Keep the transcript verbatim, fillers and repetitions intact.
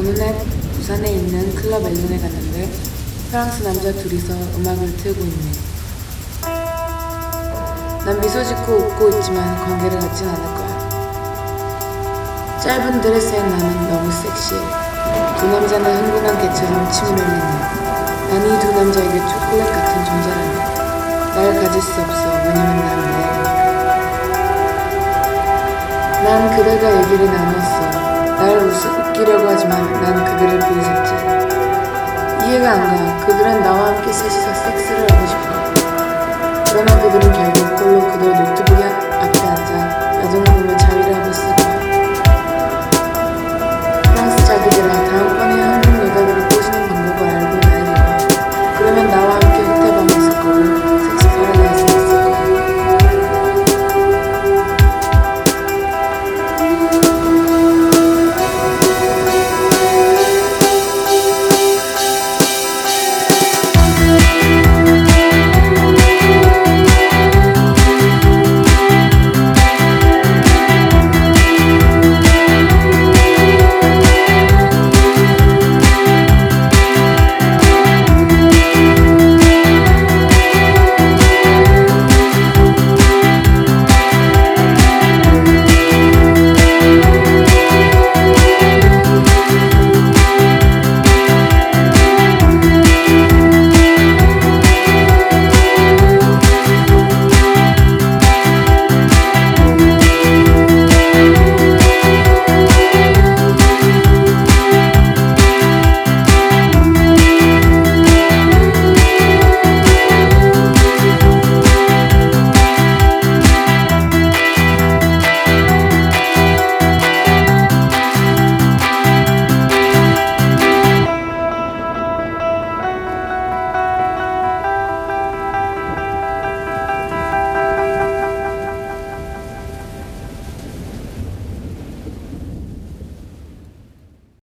어느 날 부산에 있는 클럽 앨런에 갔는데 프랑스 남자 둘이서 음악을 틀고 있네. 난 미소 짓고 웃고 있지만 관계를 갖진 않을 거야. 짧은 드레스에 나는 너무 섹시해. 두 남자는 흥분한 개처럼 침을 흘리네. 난 이 두 남자에게 초콜릿 같은 존재라네. 날 가질 수 없어. 왜냐면 난 미안하니까. 난 그들과 얘기를 나누었어. 날 웃, 웃기려고 하지만 난 그들을 비웃었지. 이해가 안 가. 그들은 나와 함께 셋이서 섹스를 하고 싶어. 그러나 그들은 결국 홀로 그들 노트북에